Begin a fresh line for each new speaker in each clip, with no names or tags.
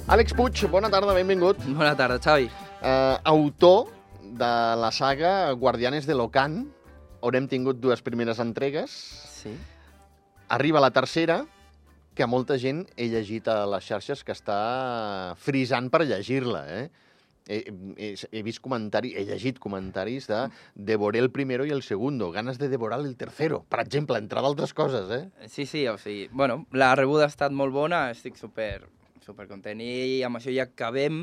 Àlex Puig, bona tarda, benvingut.
Bona tarda, Xavi.
Autor de la saga Guardianes de l'Ocan, on hem tingut dues primeres entregues.
Sí.
Arriba la tercera, que molta gent he llegit a les xarxes que està frisant per llegir-la, He vist comentaris, he llegit comentaris de devoré el primero i el segundo, ganes de devorar el tercero, per exemple, entre d'altres coses,
Sí, o sigui, bueno, la rebuda ha estat molt bona, estic super content. I amb això ja acabem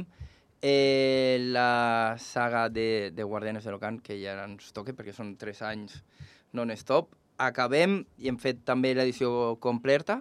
la saga de Guardianes de l'Ocan, que ja ens toca, perquè són 3 anys non-stop. Acabem i hem fet també l'edició completa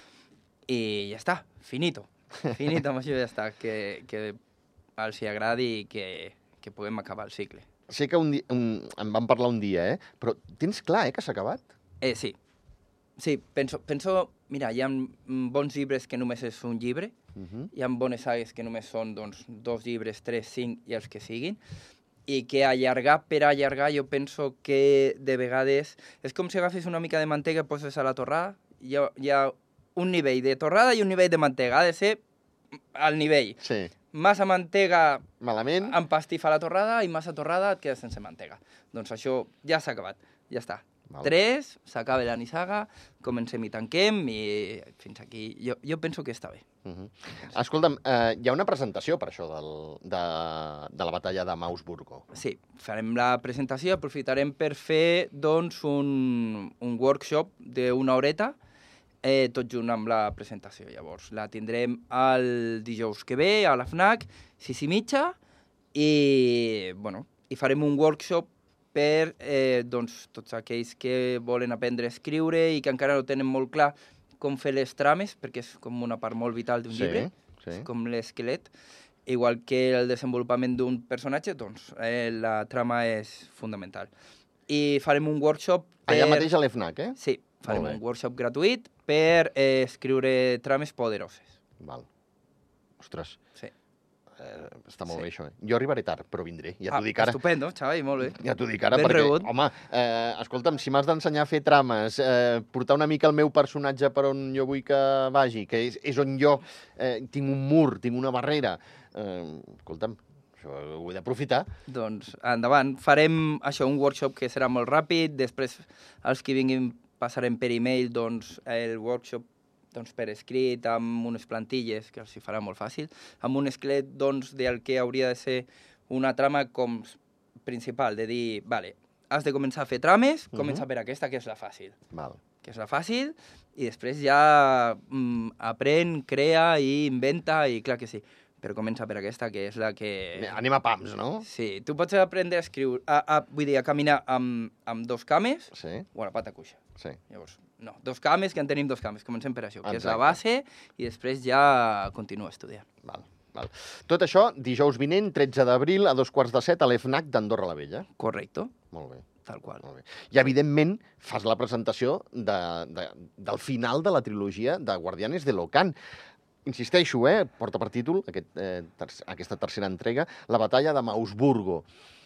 i ja està, finito. Finito, amb això ja està, que els hi agradi i que puguem acabar el cicle.
Sé que en vam parlar un dia, però tens clar, que s'ha acabat?
Sí. Sí, penso, mira, hi ha bons llibres que només és un llibre, hi ha bones sagues que només són 2 llibres, 3, 5 i els que siguin, i que allargar per allargar jo penso que de vegades és com si agafis una mica de mantega i poses a la torrada, hi ha un nivell de torrada i un nivell de mantega, ha de ser al nivell.
Sí.
Massa mantega
malament,
empastifa la torrada i massa torrada et quedes sense mantega. Doncs això ja s'ha acabat, ja està.
Val.
3, s'acaba la nissaga, comencem i tanquem i fins aquí. Jo penso que està bé.
Escolta'm, hi ha una presentació per això de la batalla de Mausburgo.
Sí, farem la presentació, aprofitarem per fer doncs, un workshop d'una horeta, tot junt amb la presentació. Llavors, la tindrem el dijous que ve a la FNAC, 6:30, i farem un workshop per tots aquells que volen aprendre a escriure i que encara no tenen molt clar com fer les trames, perquè és com una part molt vital d'un llibre, és com l'esquelet. Igual que el desenvolupament d'un personatge, doncs la trama és fundamental. I farem un workshop per...
Allà mateix a l'EFNAC,
Sí, farem un workshop gratuït per escriure trames poderoses.
Val. Ostres.
Sí.
Està molt bé, això. Jo arribaré tard, però vindré. Ja t'ho dic ara.
Estupendo, Xavi, molt bé.
Ja t'ho dic ara,
ben
perquè,
rebut.
home, escolta'm, si m'has d'ensenyar a fer trames, portar una mica el meu personatge per on jo vull que vagi, que és on jo tinc un mur, tinc una barrera, escolta'm, això ho he d'aprofitar.
Doncs endavant. Farem això, un workshop que serà molt ràpid, després els que vinguin passarem per e-mail doncs, el workshop per escrit, amb unes plantilles, que els hi farà molt fàcil, amb un esquelet del que hauria de ser una trama com principal, de dir, vale, has de començar a fer trames, comença per aquesta, que és la fàcil.
Val.
Que és la fàcil, i després ja aprèn, crea i inventa, i clar que sí. Però comença per aquesta, que és la que...
Anem a pams, no?
Sí, tu pots aprendre a escriure, vull dir, a caminar amb 2 cames o a la pata cuixa.
Sí.
Llavors, no, 2 cames, que en tenim 2 cames. Comencem per això, que és la base, i després ja continua estudiant.
Val. Tot això, dijous vinent, 13 d'abril, a 6:45, a l'EFNAC d'Andorra la Vella.
Correcte.
Molt bé.
Tal qual.
Molt bé. I, evidentment, fas la presentació del final de la trilogia de Guardianes de l'Ocan. Insisteixo, porta per títol aquesta tercera entrega, la batalla de Mausburgo.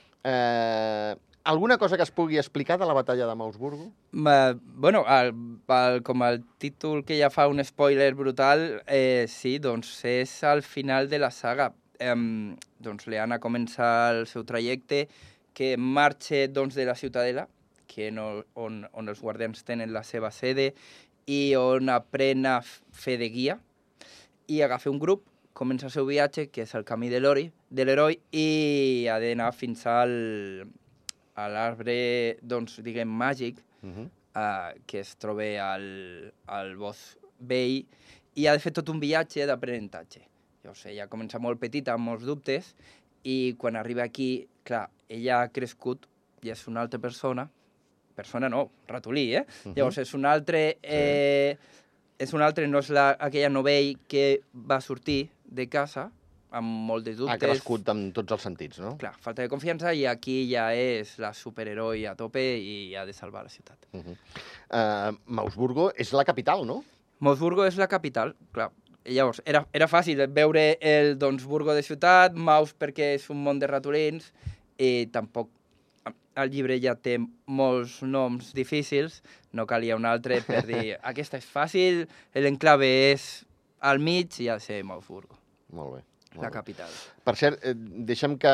Alguna cosa que es pugui explicar de la batalla de Mausburgo?
Bueno, com el títol que ja fa un spoiler brutal, sí, doncs és al final de la saga. Doncs Lyanna comença el seu trajecte, que marxa de la Ciutadela, on els guardians tenen la seva sede i on aprèn a fer de guia, i agafa un grup, comença el seu viatge, que és el camí de l'heroi, i ha d'anar fins a l'arbre, diguem, màgic, que es troba al bosc vell, i ha de fer tot un viatge d'aprenentatge. Llavors, ella comença molt petita, amb molts dubtes, i quan arriba aquí, clar, ella ha crescut i és una altra persona no, ratolí, Llavors, és un altre... no és aquella novell que va sortir de casa amb molts de dubtes.
Ha crescut amb tots els sentits, no?
Clar, falta de confiança, i aquí ja és la superheroi a tope i ha de salvar la ciutat.
Mausburgo és la capital, no?
Mausburgo és la capital, clar. Llavors, era fàcil veure el Burgo de ciutat, Maus perquè és un món de ratolins, i tampoc el llibre ja té molts noms difícils, no calia un altre per dir aquesta és fàcil, l'enclave és al mig i ha de ser Mausburgo.
Molt bé.
la capital.
Per cert, deixa'm que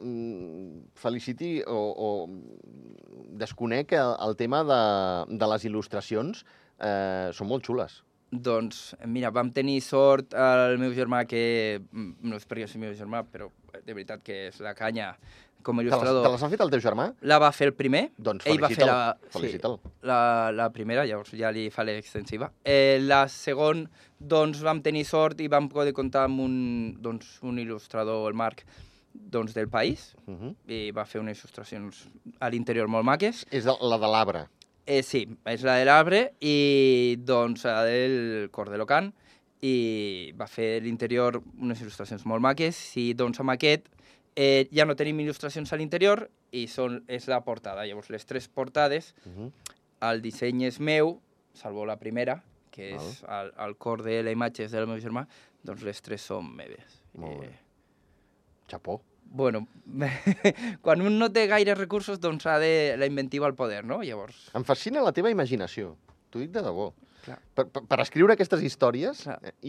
feliciti o desconec el tema de les il·lustracions. Són molt xules.
Doncs, mira, vam tenir sort el meu germà, que no és perquè és el meu germà, però de veritat que és la canya com a il·lustrador.
Te les ha fet el teu germà?
La va fer el primer.
Doncs
Ell va fer
felicita'l.
la primera, llavors ja li fa l'extensiva. La segon, doncs vam tenir sort i vam poder comptar amb un il·lustrador, el Marc, del País, i va fer unes il·lustracions a l'interior molt maques.
És la de l'arbre.
Sí, és la de l'arbre i doncs la del cor de l'Ocan, i va fer a l'interior unes il·lustracions molt maques, i doncs amb aquest ja no tenim il·lustracions a l'interior i és la portada. Llavors, les 3 portades, el disseny és meu, salvo la primera, que és el cor de la imatge és del meu germà, doncs les 3 són meves.
Molt bé. Xapó.
Bueno, quan un no té gaire recursos, doncs ha de la inventiva al poder, no? Llavors...
Em fascina la teva imaginació, t'ho dic de debò.
Clar.
Per escriure aquestes històries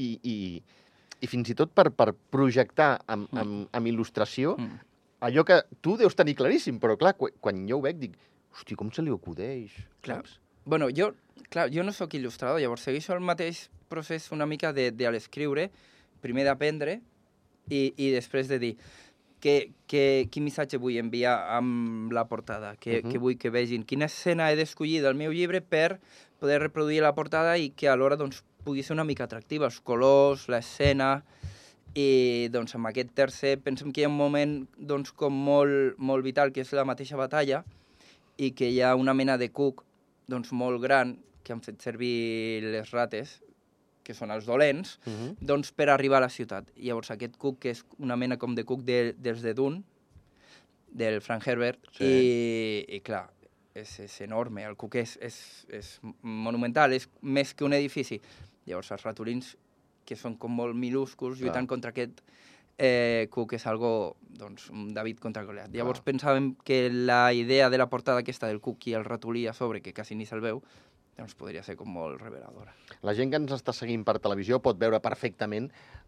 i fins i tot per projectar amb il·lustració allò que tu deus tenir claríssim, però clar, quan jo ho veig dic, hosti, com se li acudeix?
Clar. Bueno, jo no sóc il·lustrador, llavors segueixo el mateix procés una mica de l'escriure, primer d'aprendre i després de dir quin missatge vull enviar amb la portada, que vull que vegin, quina escena he d'escollir del meu llibre per poder reproduir la portada i que alhora doncs, pugui ser una mica atractiva, els colors, l'escena, i doncs amb aquest tercer pensem que hi ha un moment doncs, com molt vital, que és la mateixa batalla, i que hi ha una mena de cuc doncs, molt gran que han fet servir les rates, que són els dolents, doncs per arribar a la ciutat. I llavors aquest cuc, que és una mena com de cuc dels de Dune, del Frank Herbert, i clar, és enorme, el cuc és monumental, és més que un edifici. Llavors els ratolins, que són com molt minúsculs, lluitant contra aquest cuc, és algo, doncs, un David contra Goliat. Llavors pensàvem que la idea de la portada aquesta del cuc i el ratolí a sobre, que quasi ni se'l veu, doncs podria ser com molt reveladora.
La gent que ens està seguint per televisió pot veure perfectament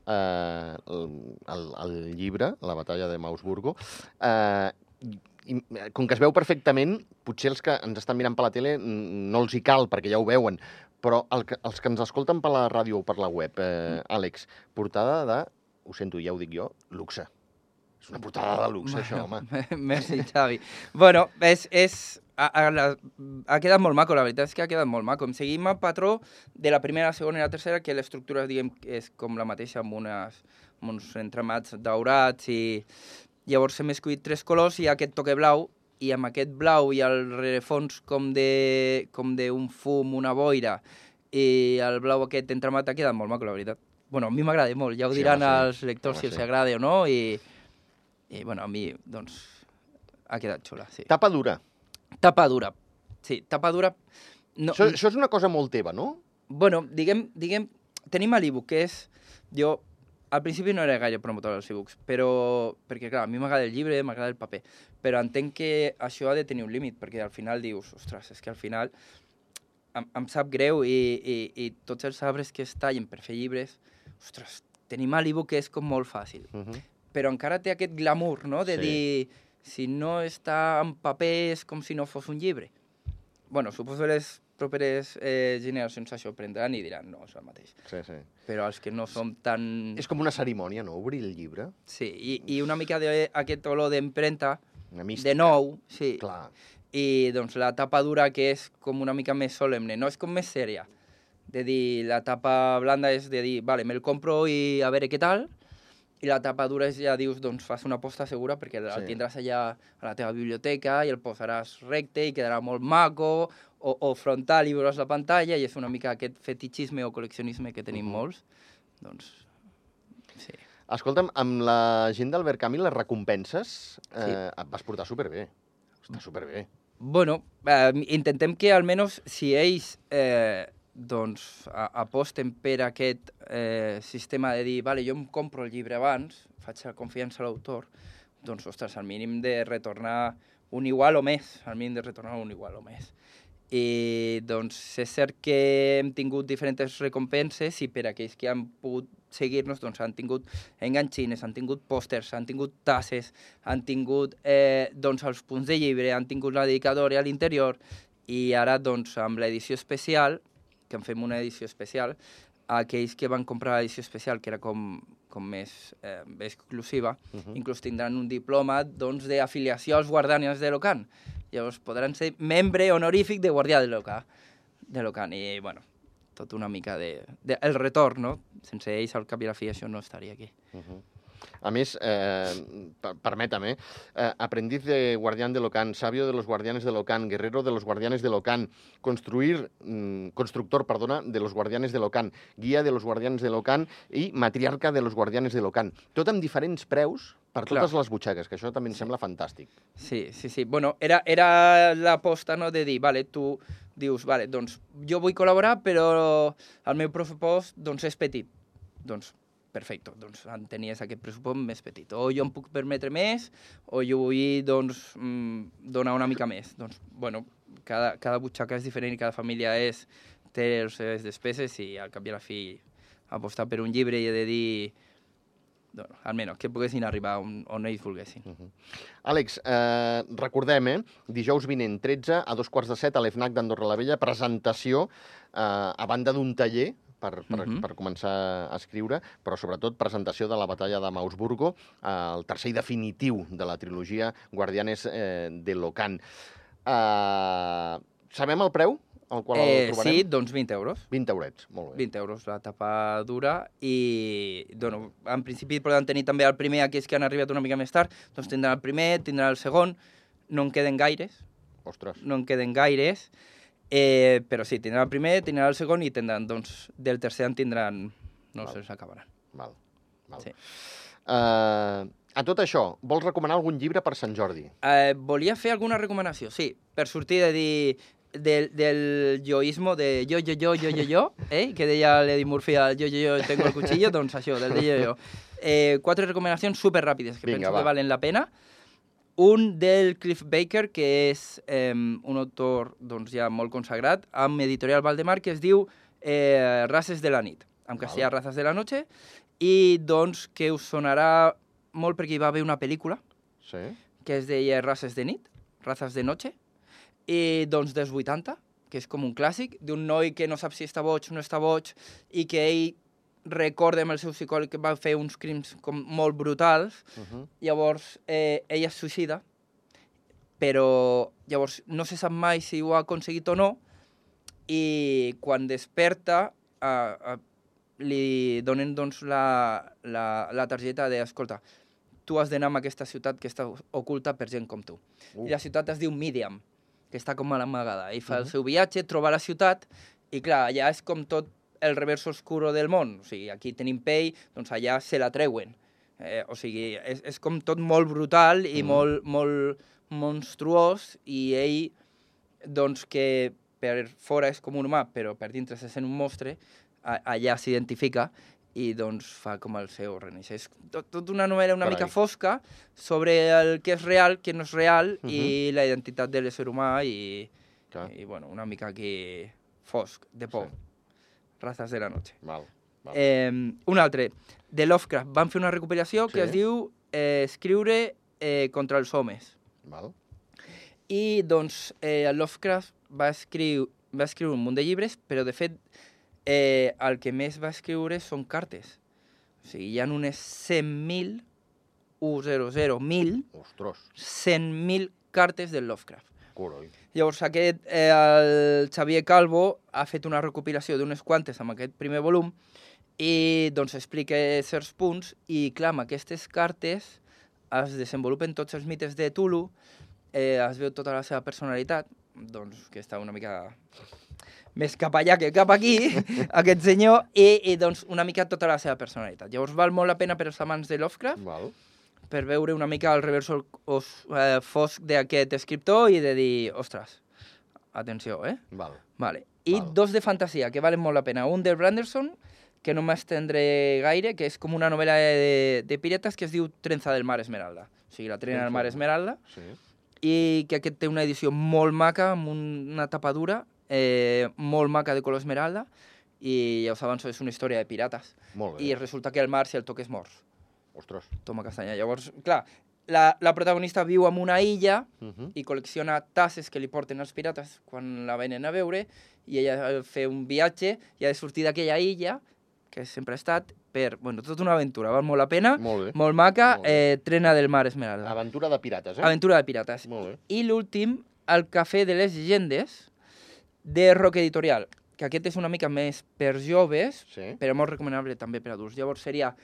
el llibre, La batalla de Mausburgo. Com que es veu perfectament, potser els que ens estan mirant per la tele no els hi cal, perquè ja ho veuen, però els que ens escolten per la ràdio o per la web, Àlex, portada de, ho sento, ja ho dic jo, luxe. És una portada de luxe, això, home.
Merci, Xavi. Bueno, ha quedat molt maco, la veritat és que ha quedat molt maco. Seguim el patró de la primera, la segona i la tercera, que l'estructura, diguem, és com la mateixa, amb uns entramats daurats, i llavors hem escollit 3 colors i aquest toque blau, i amb aquest blau i el rerefons com d'un fum, una boira, i el blau aquest entramat ha quedat molt maco, la veritat. Bueno, a mi m'agrada molt, ja ho diran els lectors si els agrada o no, i bueno, a mi, doncs, ha quedat xula, sí.
Tapa dura.
Tapa dura, sí, tapa dura... No,
això és una cosa molt teva, no?
Bueno, diguem, tenim l'e-book, que és... Jo, al principi no era gaire promotor dels e-books, perquè, clar, a mi m'agrada el llibre, m'agrada el paper, però entenc que això ha de tenir un límit, perquè al final dius, ostres, és que al final em sap greu i tots els arbres que es tallen per fer llibres, ostres, tenim l'e-book que és com molt fàcil. Però encara té aquest glamour, no?, de dir, si no està en paper és com si no fos un llibre. Bueno, suposo que les properes generacions això prendran i diran, no, és el mateix.
Sí.
Però els que no som tan...
És com una cerimònia, no?, obrir el llibre.
Sí, i una mica d'aquest olor d'empremta,
de
nou, sí.
Clar.
I doncs la tapa dura, que és com una mica més solemne, no? És com més sèria. De dir, la tapa blanda és de dir, vale, me'l compro i a veure què tal, i la tapa dura és, ja dius, doncs fas una aposta segura perquè el tindràs allà a la teva biblioteca i el posaràs recte i quedarà molt maco, o frontal i veuràs la pantalla, i és una mica aquest fetichisme o col·leccionisme que tenim molts. Doncs, sí.
Escolta'm, amb la gent d'Albert Camus, les recompenses, et vas portar superbé. Està superbé.
Bueno, intentem que almenys si ells doncs aposten per aquest sistema de dir, vale, jo em compro el llibre abans, faig la confiança a l'autor, doncs, ostres, al mínim de retornar un igual o més, I doncs és cert que hem tingut diferents recompenses i per aquells que han pogut seguir-nos doncs han tingut enganxines, han tingut pòsters, han tingut tasses, han tingut doncs els punts de llibre, han tingut la dedicatòria a l'interior i ara doncs amb l'edició especial, que en fem una edició especial, aquells que van comprar l'edició especial, que era com més exclusiva, inclús tindran un diploma doncs, d'afiliació als guardians de l'Ocan. Llavors podran ser membre honorífic de guardià de l'Ocan. I, bueno, tot una mica el retorn, no? Sense ells, al cap i a la fi, això no estaria aquí.
A més, permítame, aprendiz de guardián de l'Ocan, sabio de los guardianes de l'Ocan, guerrero de los guardianes de l'Ocan, constructor, de los guardianes de l'Ocan, guia de los guardianes de l'Ocan i matriarca de los guardianes de l'Ocan. Tot amb diferents preus per totes les butxaques, que això també em sembla fantàstic.
Sí. Bueno, era l'aposta, no?, de dir, vale, tu dius, vale, doncs jo vull col·laborar, però el meu pressupost doncs, és petit. Doncs perfecte, doncs tenies aquest pressupost més petit. O jo em puc permetre més, o jo vull doncs, donar una mica més. Doncs, bueno, cada butxaca és diferent i cada família té les seves despeses i al cap i a la fi apostar per un llibre i he de dir, doncs, almenys, que poguessin arribar on ells volguessin.
Àlex, recordem, dijous vinent 13 a 2:15 a l'EFNAC d'Andorra la Vella, presentació a banda d'un taller per començar a escriure, però sobretot presentació de la batalla de Mausburgo, el tercer i definitiu de la trilogia Guardianes de l'Ocan. Sabem el preu al qual el trobarem?
Sí, doncs 20 euros.
20 eurets, molt bé.
20 euros la tapa dura i, bueno, en principi poden tenir també el primer, aquells que han arribat una mica més tard, doncs tindran el primer, tindran el segon, no en queden gaires.
Ostres.
No en queden gaires. Però sí, tindran el primer, tindran el segon i tindran, doncs, del tercer en tindran, no se'ls acabaran.
Val.
Sí.
A tot això, vols recomanar algun llibre per Sant Jordi?
Volia fer alguna recomanació, sí, per sortir de dir del yoísmo de yo, que deia l'Eddie Murphy al yo, tengo el cuchillo, doncs això, del de yo. 4 recomanacions superràpides que penso que valen la pena. Un del Cliff Baker, que és un autor doncs, ja molt consagrat, amb Editorial Valdemar, que es diu Races de la nit, en castellà Razas de la noche, i doncs que us sonarà molt perquè hi va haver una pel·lícula que es deia Races de nit, Razas de noche, i doncs dels 80, que és com un clàssic, d'un noi que no sap si està boig o no està boig, i que ell recorda amb el seu psicòleg que va fer uns crims com molt brutals, llavors ell es suïcida, però llavors no se sap mai si ho ha aconseguit o no, i quan desperta li donen doncs, la targeta de, escolta, tu has d'anar a aquesta ciutat que està oculta per gent com tu. I la ciutat es diu Midiam, que està com mal amagada. Ell fa el seu viatge, troba la ciutat, i clar, allà és com tot el revers oscuro del món. O sigui, aquí tenim pell, doncs allà se la treuen. O sigui, és com tot molt brutal i molt monstruós, i ell, doncs, que per fora és com un humà, però per dintre se sent un monstre, allà s'identifica i doncs fa com el seu renaixement. És tot una novel·la una mica fosca sobre el que és real, que no és real, i la identitat de l'ésser humà, i bueno, una mica aquí fosc, de por. Razas de la noche. Un altre, de Lovecraft. Van fer una recopilació que es diu Escriure contra els homes. I, doncs, Lovecraft va escriure un munt de llibres, però, de fet, el que més va escriure són cartes. O sigui, hi ha unes 100.000, 100.000 cartes del Lovecraft. Llavors, el Xavier Calvo ha fet una recopilació d'unes quantes amb aquest primer volum i doncs explica certs punts i, clar, amb aquestes cartes es desenvolupen tots els mites de Tulu, es veu tota la seva personalitat, doncs que està una mica més cap allà que cap aquí, aquest senyor, i doncs una mica tota la seva personalitat. Llavors val molt la pena per als amants de Lovecraft, per veure una mica el revers fosc d'aquest escriptor i de dir, ostres, atenció, Vale. I 2 de fantasia, que valen molt la pena. Un de Branderson, que no m'estendré gaire, que és com una novel·la de pirates que es diu Trenza del mar Esmeralda. O sigui, la trena del mar Esmeralda. i que aquest té una edició molt maca, amb una tapa dura, molt maca de color esmeralda, i ja us avanço, és una història de pirates.
Molt bé.
I resulta que el mar, si el toques, morts.
Ostres.
Toma castanya. Llavors, clar, la protagonista viu en una illa i col·lecciona tasses que li porten els pirates quan la venen a veure, i ella ha de fer un viatge i ha de sortir d'aquella illa, que sempre ha estat, per... Bueno, tota una aventura, val molt la pena,
Molt bé.
molt maca,
Molt bé.
Trena del mar esmeralda.
Aventura de pirates, eh?
Aventura de pirates.
Molt bé.
I l'últim, El cafè de les llegendes, de Roc Editorial, que aquest és una mica més per joves,
Sí.
però molt recomanable també per adults. Llavors seria...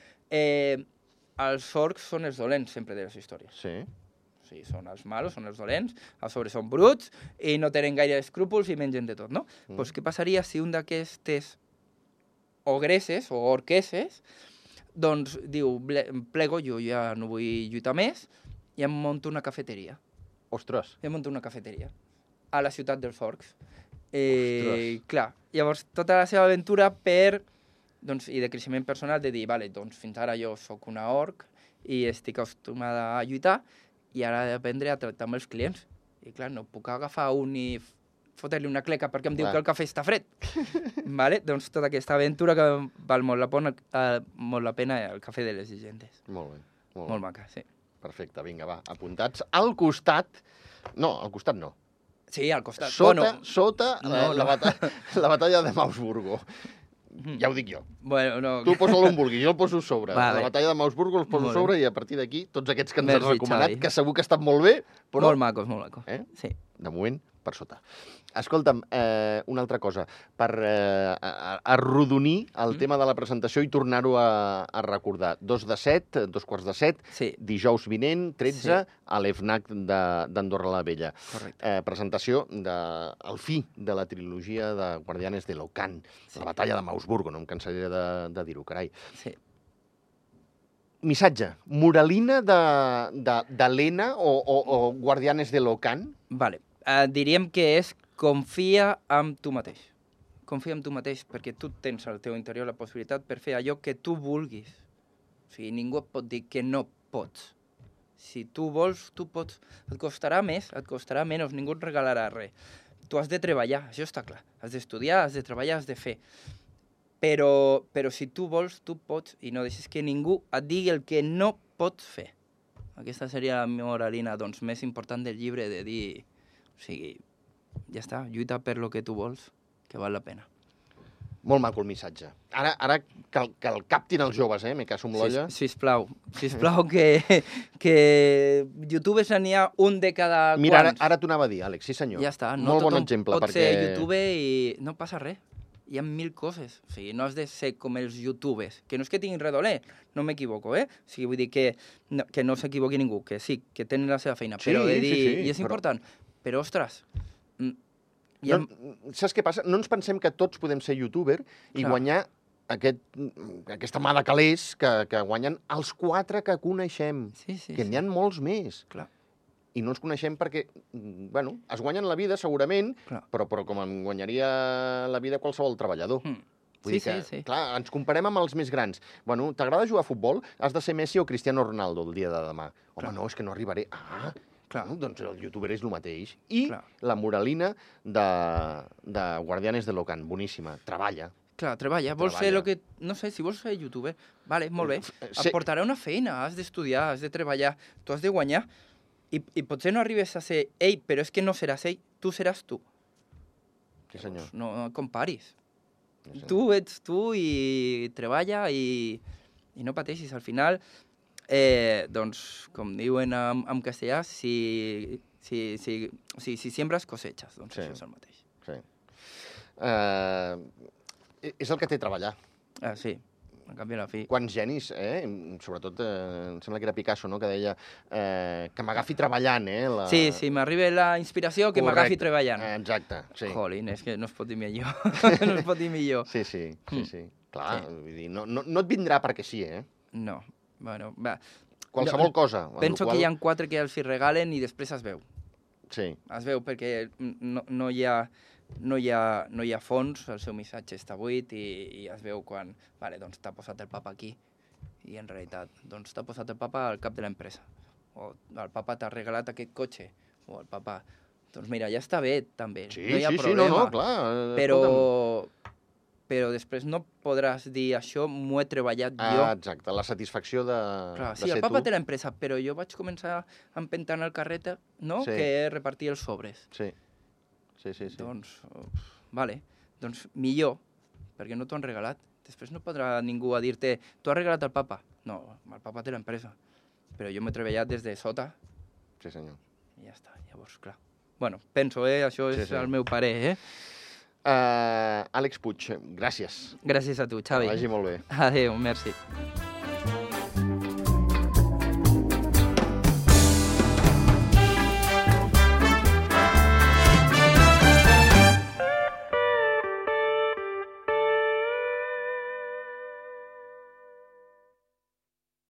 els orcs són els dolents sempre de les històries.
Sí.
O sigui, són els malos, són els dolents, a sobre són bruts i no tenen gaire escrúpols i mengen de tot, no? Doncs què passaria si un d'aquestes ogresses o orqueses doncs diu, plego, jo ja no vull lluitar més, i em monto una cafeteria.
Ostres.
Em monto una cafeteria a la ciutat dels orcs.
Ostres.
Clar, llavors tota la seva aventura per... Doncs, i de creixement personal, de dir, vale, doncs fins ara jo sóc una orc i estic acostumada a lluitar i ara he d'aprendre a tractar amb els clients. I clar, no puc agafar un i fotre-li una cleca perquè em diu que el cafè està fred. Vale? Doncs tota aquesta aventura que val molt la pena el cafè de les llegendes.
Molt bé.
Molt maca, sí.
Perfecte, vinga, va, apuntats. Al costat... No, al costat no.
Sí, al costat.
Sota
no.
la batalla de Mausburgo. Ja ho dic jo.
Bueno, no.
Tu posa-lo on vulguis, jo el poso a sobre.
Vale.
La batalla de Mausburgo el poso a sobre i a partir d'aquí tots aquests que ens has
Merci,
recomanat,
Xavi.
que segur que estan molt bé, però...
Molt macos, molt macos. Sí.
De moment, per sota. Escolta'm, una altra cosa. Per arrodonir el tema de la presentació i tornar-ho a recordar. 2 quarts de 7,
Sí.
dijous vinent, 13,
Sí.
a l'EFNAC d'Andorra la Vella.
Correcte.
Presentació al fi de la trilogia de Guardianes de l'Ocan,
Sí.
la batalla de Mausburgo, no em cansaré de dir-ho, carai.
Sí.
Missatge, moralina d'Helena o Guardianes de l'Ocan?
Vale. Diríem que és confia en tu mateix. Confia en tu mateix, perquè tu tens al teu interior la possibilitat per fer allò que tu vulguis. O sigui, ningú et pot dir que no pots. Si tu vols, tu pots. Et costarà més, et costarà menys, ningú et regalarà res. Tu has de treballar, això està clar. Has d'estudiar, has de treballar, has de fer. Però si tu vols, tu pots, i no deixes que ningú et digui el que no pots fer. Aquesta seria la moralina doncs, més important del llibre, de dir... O sigui, ja està, lluita per lo que tu vols, que val la pena.
Molt maco el missatge. Ara que el captin els joves, m'he caso amb l'olla.
Sisplau, que youtubers n'hi ha un de cada
Mira,
quants.
ara t'ho anava a dir, Àlex, sí senyor.
Ja està, no
Molt bon
tothom
exemple,
pot
perquè...
ser youtuber i no passa res. Hi ha 1000 coses. O sigui, no has de ser com els youtubers. Que no és que tinguin res dolent, no m'equivoco, O sigui, vull dir que no s'equivoqui ningú, que sí, que tenen la seva feina,
Sí,
però de dir...
sí,
I és important. Però, ostres...
Saps què passa? No ens pensem que tots podem ser youtuber i
Clar.
guanyar aquesta mà de calés que guanyen els 4 que coneixem,
Sí,
que n'hi ha molts més.
Clar.
I no ens coneixem perquè, bueno, es guanyen la vida segurament,
Clar.
però com em guanyaria la vida qualsevol treballador. Vull dir que,
Sí.
clar, ens comparem amb els més grans. Bueno, t'agrada jugar a futbol? Has de ser Messi o Cristiano Ronaldo el dia de demà. Home,
Clar.
no, és que no arribaré.
Clar.
No, doncs el youtuber és el mateix. I
Clar.
la moralina de Guardianes de l'Ocan, boníssima. Treballa.
Clar, treballa. Vols fer el que... No sé, si vols ser youtuber, vale, molt bé. Et portarà una feina, has d'estudiar, has de treballar, tu has de guanyar. I potser no arribes a ser ell, però és que no seràs ell, tu seràs tu.
Sí, senyor.
No et comparis.
Sí, senyor.
Tu ets tu i treballa i no pateixis. Al final, doncs, com diuen en castellà, si siembres cosechas, doncs
Sí.
això és el mateix.
Sí. És el que té treballar.
Sí, en canvi a la fi.
Quants genis, sobretot, em sembla que era Picasso, no?, que deia que m'agafi treballant,
Sí, m'arriba la inspiració, que m'agafi treballant.
Exacte, sí.
Jolín, és que no es pot dir millor. No es pot dir millor.
Sí. Clar, vull dir, no et vindrà perquè sí,
No, bueno, va.
Qualsevol cosa.
Penso que hi ha 4 que els hi regalen i després es veu.
Sí.
Es veu perquè no hi ha fons, el seu missatge està buit i es veu quan, vale, doncs t'ha posat el papa aquí i en realitat doncs t'ha posat el papa al cap de l'empresa o el papa t'ha regalat aquest cotxe o el papa, doncs mira, ja està bé, també.
Sí,
no hi ha
sí,
problema.
no, clar.
Però després no podràs dir això m'ho he treballat jo.
Exacte, la satisfacció de
Clar,
ser
sí, el papa
tu.
té l'empresa, però jo vaig començar empentant el carret, no?
Sí.
Que repartir els sobres.
Sí.
Doncs, vale, doncs millor, perquè no t'ho han regalat. Després no podrà ningú a dir-te, tu has regalat al papa. No, el papa té l'empresa. Però jo m'he treballat des de sota.
Sí, senyor.
I ja està, llavors, clar. Bueno, penso, això és el meu parer,
Àlex Puig, gràcies.
Gràcies a tu, Xavi.
Que vagi molt bé.
Adéu, merci.